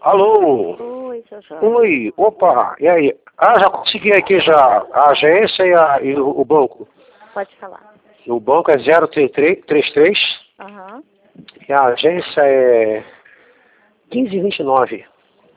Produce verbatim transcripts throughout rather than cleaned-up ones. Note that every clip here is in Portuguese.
Alô? Oi, seu Jorge. Oi, opa, e aí? Ah, já consegui aqui já a agência e, a, e o, o banco. Pode falar. O banco é zero três três Aham. e a agência é quinze vinte e nove.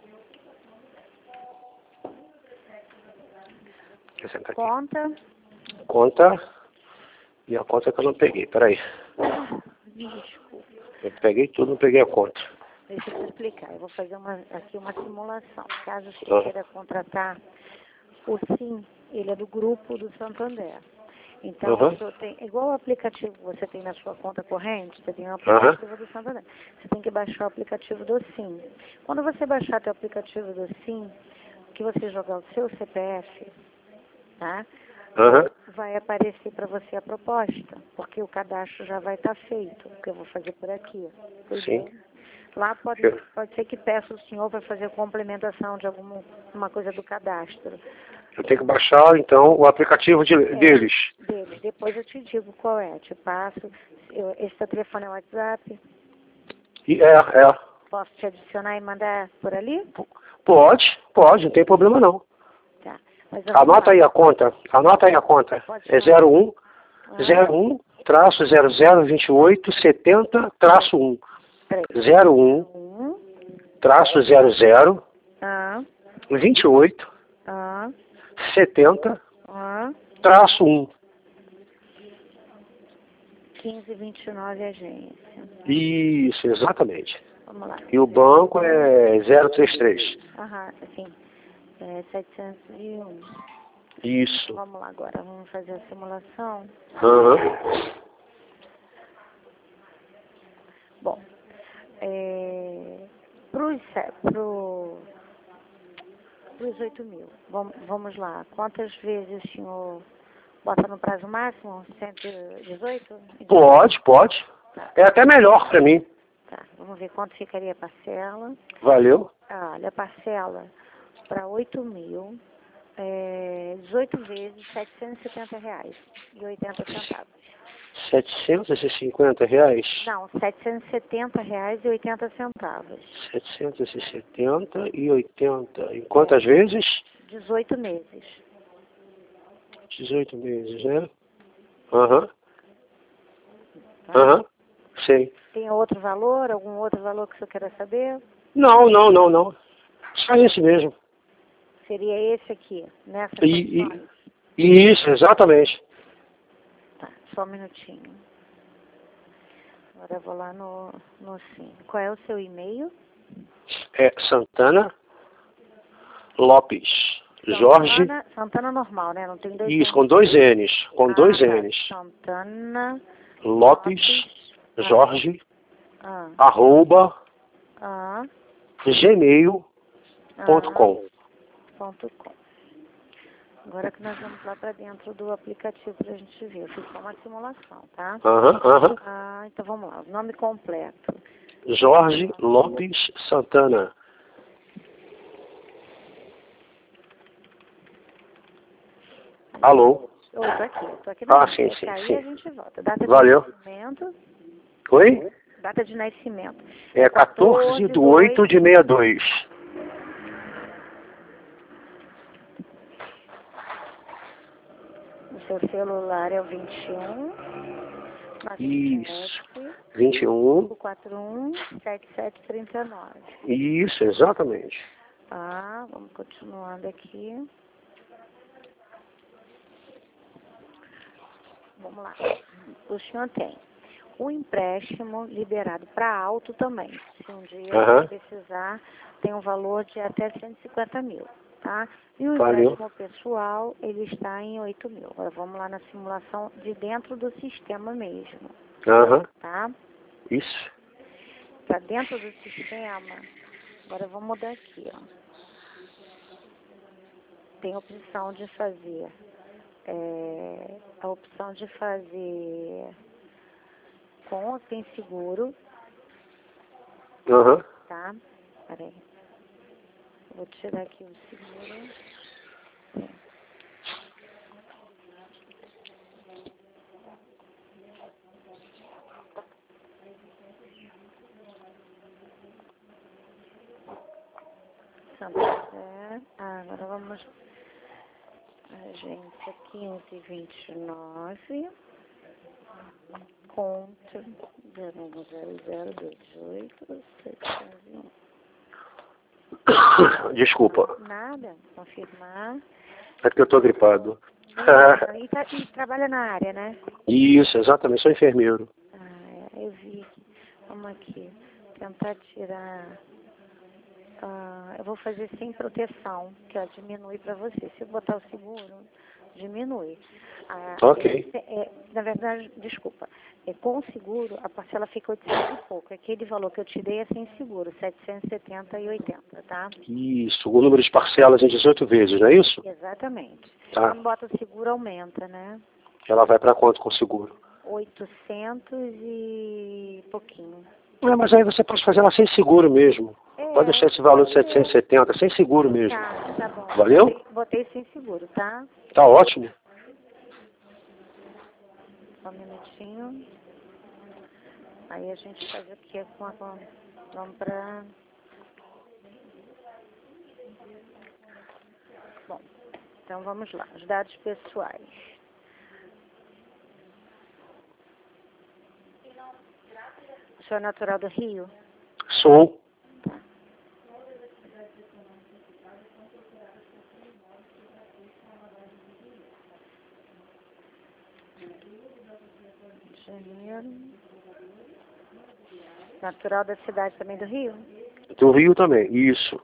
Quer sentar aqui? Conta. Conta. E a conta que eu não peguei, peraí. Ah, desculpa. Eu peguei tudo, não peguei a conta. Deixa eu te explicar. Eu vou fazer uma, aqui uma simulação. Caso você Ah. queira contratar o SIM, ele é do grupo do Santander. Então, Uhum. o senhor tem, igual o aplicativo que você tem na sua conta corrente, você tem o Uhum. aplicativo do Santander. Você tem que baixar o aplicativo do SIM. Quando você baixar o aplicativo do SIM, que você jogar o seu C P F, tá? Uhum. Vai aparecer para você a proposta, porque o cadastro já vai estar feito, que eu vou fazer por aqui. Tudo Sim. bem? Lá pode, pode ser que peça o senhor para fazer a complementação de alguma uma coisa do cadastro. Eu tenho que baixar, então, o aplicativo de, É, deles. deles. Depois eu te digo qual é. Te passo. Eu, esse teu telefone é o WhatsApp. E é, é. Posso te adicionar e mandar por ali? Pode, pode, não tem problema não. Tá. Mas vamos Anota lá. aí a conta, anota aí a conta. Pode É falar. zero um, Ah, zero um, traço zero zero vinte e oito, setenta, traço um. três. zero um, Um. traço zero zero, Ah. vinte e oito, Ah. setenta, Ah. traço um. quinze vinte e nove agência. Isso, exatamente. Vamos lá. E o banco é zero três três. Aham, assim. É setecentos e um. Isso. Vamos lá agora, vamos fazer a simulação. Aham. Bom, é, pros, se- pro, pros oito mil, vamos, vamos lá. Quantas vezes o senhor bota no prazo máximo? cento e dezoito? Pode, pode. Tá, É até melhor pra mim. tá. Vamos ver quanto ficaria a parcela. Valeu. Ah, olha, a parcela para oito mil, é, dezoito vezes, setecentos e setenta reais e oitenta centavos. setecentos e cinquenta reais. Não, setecentos e setenta reais e oitenta centavos. setecentos e setenta e oitenta. Em quantas vezes? dezoito meses. dezoito meses, né? Aham. Tá? Aham. Sei. Tem outro valor, algum outro valor que o senhor queira saber? Não, não, não, não. Só esse mesmo. Seria esse aqui, nessas E, condições. e, isso, exatamente. Tá, só um minutinho. Agora eu vou lá no, no sim. Qual é o seu e-mail? É Santana Lopes. Jorge. Santana, Santana normal, né? Não tem dois Isso, N's. com dois N's. Com Ah, dois tá. N's. Santana Lopes. Ah. Jorge. Ah, Arroba. ah, Gmail ponto com. ah, ponto com. Agora que nós vamos lá para dentro do aplicativo para a gente ver. Eu fiz só uma simulação, tá? Aham, aham. Ah, então vamos lá. O nome completo. Jorge Lopes Santana. Alô? Eu tô aqui, eu tô aqui na Ah, linha. sim, Se sim, cair, sim. a gente volta. Data de Valeu. nascimento. Oi? Data de nascimento. É quatorze de oito de sessenta e dois. O seu celular é o vinte e um, Isso. noventa e sete, vinte e um. quarenta e um, setenta e sete, trinta e nove. Isso, exatamente. Tá, vamos continuando aqui. Vamos lá. O senhor tem o empréstimo liberado para alto também. Se um dia Aham. precisar, tem um valor de até cento e cinquenta mil, tá? E o Valeu. empréstimo pessoal, ele está em oito mil. Agora vamos lá na simulação de dentro do sistema mesmo, Aham. tá? Isso. Para dentro do sistema, agora eu vou mudar aqui, ó. Tem a opção de fazer, é, a opção de fazer com ou sem seguro, Aham. tá? Peraí. Vou tirar aqui o seguro. Santa Fé. Ah, agora vamos. Agência quinze vinte e nove. Conto zero um zero zero dois oito setecentos e um. Desculpa. Nada, confirmar. É porque eu tô gripado. E, tá, e trabalha na área, né? Isso, exatamente, sou enfermeiro. Ah, é, eu vi. Vamos aqui. Tentar tirar. Ah, eu vou fazer sem proteção, que ó, diminui para você. Se eu botar o seguro, diminui. Ah, Ok. é, é, na verdade, desculpa. É, com o seguro, a parcela fica oitocentos e pouco. Aquele valor que eu te dei é sem seguro, setecentos e setenta e oitenta, tá? Isso, o número de parcelas em dezoito vezes, não é isso? Exatamente. Tá. Quando bota o seguro, aumenta, né? Ela vai para quanto com o seguro? oitocentos e pouquinho. É, mas aí você pode fazer ela sem seguro mesmo. É, Pode deixar esse valor de setecentos e setenta, sem seguro mesmo. tá, tá bom. Valeu? Botei, botei sem seguro, tá? Tá ótimo. Só um minutinho. Aí a gente faz o que com a... Vamos pra... Bom, então vamos lá. Os dados pessoais. O senhor é natural do Rio? Sou. Tá. Janeiro. Natural da cidade também do Rio? Do Rio também, isso.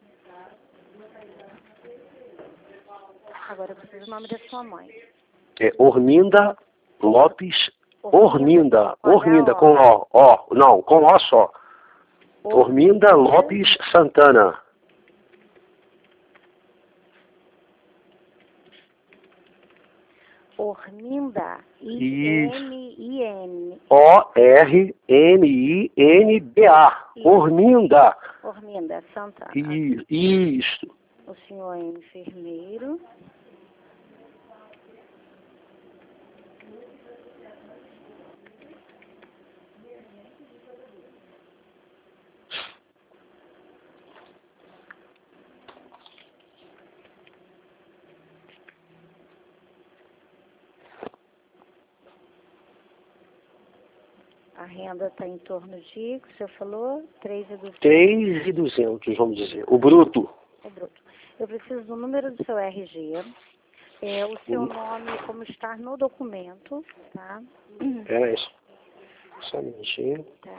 Agora eu preciso do nome da sua mãe. É Orminda Lopes. Orminda. Orminda, com Ó. O. Ó, não, com O só. Orminda Lopes Santana. Orminda. I N I N. O R M I N D A. Orminda. Orminda Santana. I- Isso. O senhor é enfermeiro. A renda está em torno de, que o senhor falou, três e duzentos. três mil e duzentos, vamos dizer. O bruto. O bruto. Eu preciso do número do seu R G, é, o seu nome como está no documento, tá? É isso. Só um minutinho. Tá.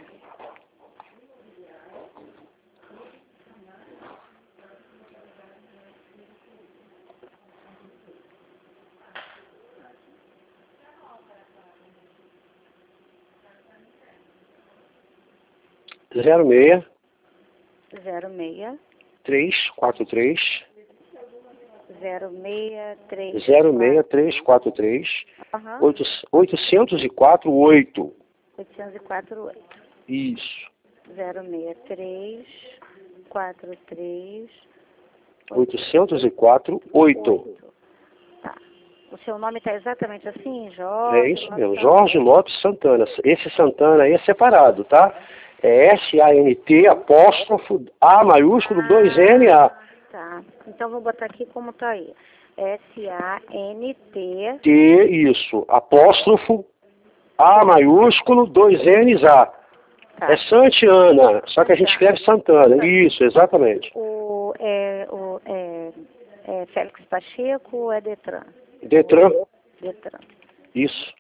zero seis zero seis três quatro três zero seis três zero seis três quatro três Aham. oitocentos e quatro oito. oitocentos e quatro oito. Isso. zero seis três quatro três oitocentos e quatro oito. Tá. O seu nome está exatamente assim, Jorge? É isso mesmo, Jorge Lopes Santana. Esse Santana aí é separado, tá? É S A N T apóstrofo A maiúsculo dois N A. Tá. Então vou botar aqui como tá aí. S A N T. T, isso. Apóstrofo A maiúsculo dois N's A. Tá. É Santiana, só que a gente escreve Santana. Isso, exatamente. O, é, o, é, é Félix Pacheco ou é Detran? Detran. Detran. Isso.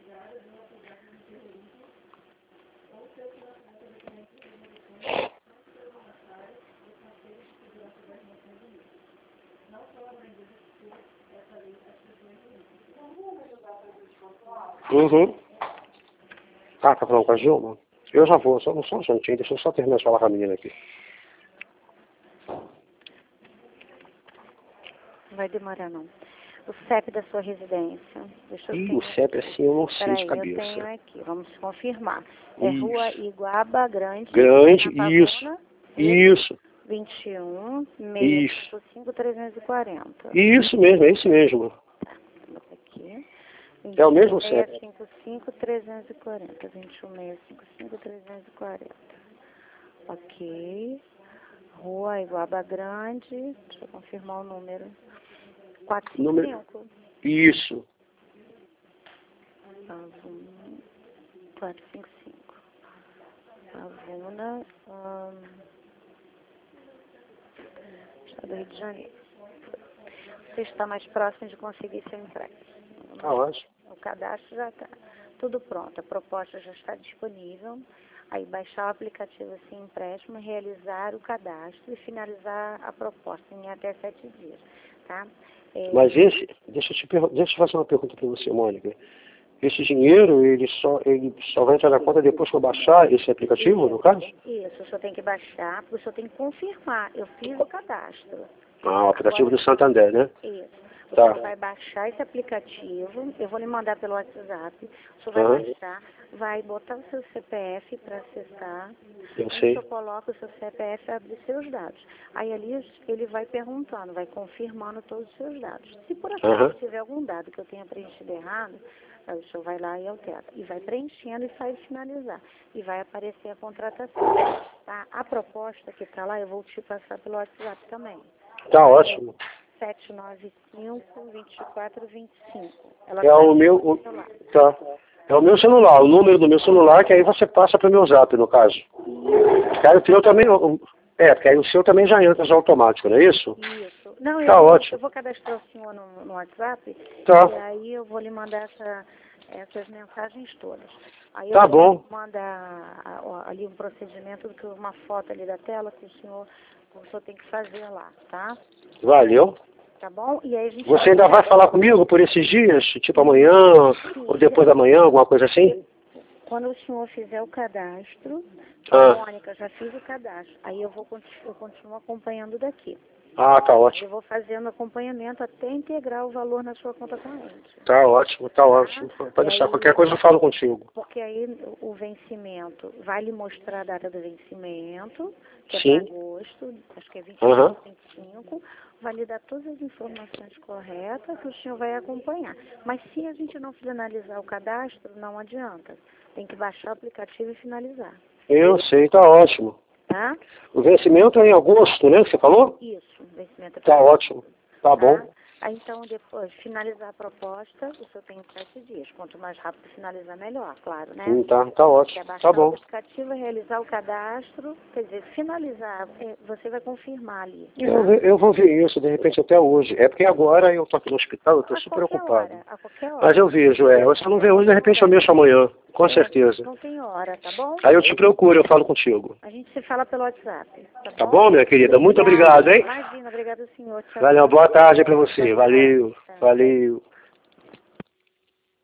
Uhum. Ah, tá falando com a Gilma? Eu já vou, só, só um instantinho, deixa eu só terminar de falar com a menina aqui. Não vai demorar não. O C E P da sua residência. Deixa eu Ih, ver o C E P assim eu não sei de Peraí, eu tenho cabeça. aqui, vamos confirmar. É Isso. Rua Iguaba Grande. Grande, na isso. Pavuna, Isso. vinte e um, Isso. seiscentos e cinco, trezentos e quarenta. Isso mesmo, é isso mesmo. Tá, bota aqui. É o mesmo C E P. seiscentos e cinquenta e cinco, trezentos e quarenta. vinte e um, seiscentos e cinquenta e cinco, trezentos e quarenta. Ok. Rua Rua Iguaba Grande, deixa eu confirmar o número, quatro cinco Número... cinco. Isso. quatro cinco cinco. Pavuna, hum, Estado do Rio de Janeiro. Você está mais próximo de conseguir seu empréstimo. Tá ótimo. O cadastro já está tudo pronto, a proposta já está disponível. Aí baixar o aplicativo assim, empréstimo, realizar o cadastro e finalizar a proposta em até sete dias, tá? É... Mas esse, deixa eu te pergun- deixa eu fazer uma pergunta para você, Mônica. Esse dinheiro, ele só, ele só vai entrar na conta depois que eu baixar esse aplicativo, Isso, no caso? isso, o senhor tem que baixar, porque o senhor tem que confirmar. Eu fiz o cadastro. Ah, o aplicativo Agora, do Santander, né? isso. O Tá. senhor vai baixar esse aplicativo, eu vou lhe mandar pelo WhatsApp. O senhor vai Aham. baixar, vai botar o seu C P F para acessar. Eu Aí sei. o senhor coloca o seu C P F e abre seus dados. Aí ali ele vai perguntando, vai confirmando todos os seus dados. Se por acaso Aham. tiver algum dado que eu tenha preenchido errado, aí o senhor vai lá e altera. E vai preenchendo e faz finalizar. E vai aparecer a contratação. Tá? A proposta que está lá, eu vou te passar pelo WhatsApp também. Tá ótimo. sete nove cinco, dois quatro dois cinco. Ela É tá o aqui meu... no o- celular. Tá. É o meu celular, o número do meu celular, que aí você passa para o meu zap, no caso. Que aí o teu também... É, porque aí o seu também já entra já automático, não é isso? Isso. Não, eu, Tá vou, ótimo. eu vou cadastrar o senhor no, no WhatsApp. Tá. E aí eu vou lhe mandar essa, essas mensagens todas. Aí Tá eu bom. vou mandar a- a- ali um procedimento, que uma foto ali da tela que o senhor, o senhor tem que fazer lá, tá? Valeu. Tá bom? E aí a gente Você ainda vai falar comigo por esses dias? Tipo amanhã, ou depois da manhã, alguma coisa assim? Quando o senhor fizer o cadastro, Ah. Mônica, já fiz o cadastro. Aí eu vou conti- eu continuo acompanhando daqui. Ah, tá ótimo. Eu vou fazendo acompanhamento até integrar o valor na sua conta corrente. Tá ótimo, tá ótimo. Pode E deixar, aí- qualquer coisa eu falo contigo. Porque aí o vencimento, vai lhe mostrar a data do vencimento, que é Sim. para agosto, acho que é vinte Aham. e cinco, vinte e cinco, vai lhe dar todas as informações corretas que o senhor vai acompanhar. Mas se a gente não finalizar o cadastro, não adianta. Tem que baixar o aplicativo e finalizar, Eu sei, tá ótimo. tá? O vencimento é em agosto, né, que você falou? Isso, o vencimento é Tá pra- ótimo. Tá bom. Aí, então, depois, finalizar a proposta, o senhor tem sete dias. Quanto mais rápido finalizar, melhor, claro, né? Hum, tá, tá Quer ótimo. baixar Tá o bom. aplicativo, realizar o cadastro, quer dizer, finalizar, é, você vai confirmar ali. Eu, ve- eu vou ver isso, de repente, até hoje. É porque agora eu tô aqui no hospital, eu tô A super qualquer ocupado. hora, a qualquer hora. Mas eu vejo, é. Se eu não ver hoje, de repente eu mexo amanhã. Com certeza. Não tem hora, tá bom? Aí eu te procuro, eu falo contigo. A gente se fala pelo WhatsApp, tá bom? Tá bom, minha querida? Muito obrigado, hein? Imagina, obrigado, senhor. Tchau, Valeu, tchau. boa tarde aí pra você. Valeu, Tchau. valeu.